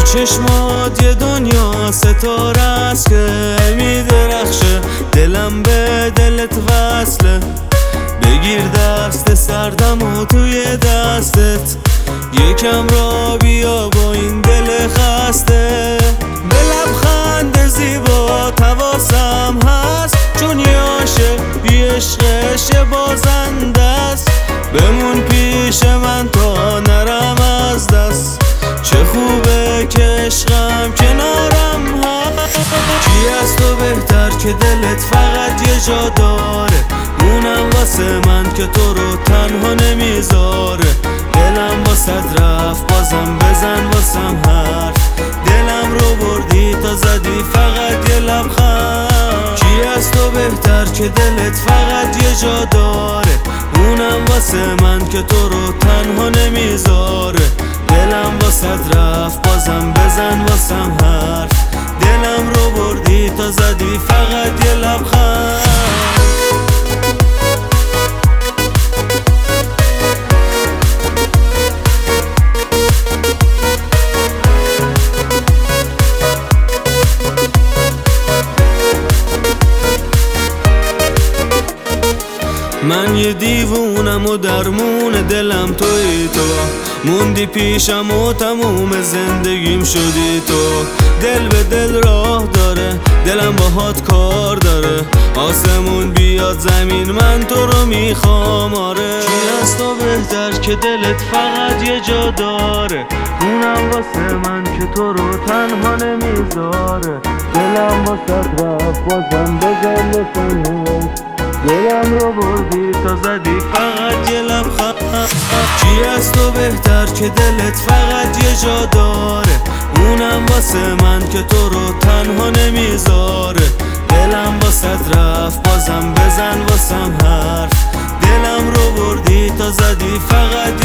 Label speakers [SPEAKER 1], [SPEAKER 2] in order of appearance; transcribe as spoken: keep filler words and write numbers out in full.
[SPEAKER 1] چشمات یه دنیا ستاره است که میدرخشه، دلم به دلت وصله. بگیر دست سردم و توی دستت یکم را بیا با این دل خسته. به لبخند زیبا حواسم هست، چون یه عاشق بی عشقش بازنده است. بمون پیش من تا نرم از دست، چه خوبه که عشقم کنارم هست. کی از تو بهتر که دلت فقط یه جا داره، اونم واسه من که تو رو تنها نمیذاره. دلم واسه رفت بازم بزن واسم حرف، دلم رو بردی تا زدی فقط یه لبخند. کی از تو بهتر که دلت فقط یه جا داره، اونم واسه من که تو رو تنها نمیذاره. دلم واسه رفت بازم بزن واسم حرف، دلم رو بردی تا زدی فقط یه لبخند. من یه دیوونم و درمون دلم توی تو، موندی پیشم و تموم زندگیم شدی تو. دل به دل راه داره، دلم باهات کار داره. آسمون بیاد زمین من تو رو میخوام آره. کی از تو بهتر که دلت فقط یه جا داره، اونم واسه من که تو رو تنها نمیذاره. دلم واسه رفت بازم بزن لسانه، دلم رو بردی تا زدی فقط یه لبخند. کی از تو بهتر که دلت فقط یه جا داره، اونم واسه من که تو رو تنها نمیذاره. دلم واسه رفت بازم بزن واسم حرف، دلم رو بردی تا زدی فقط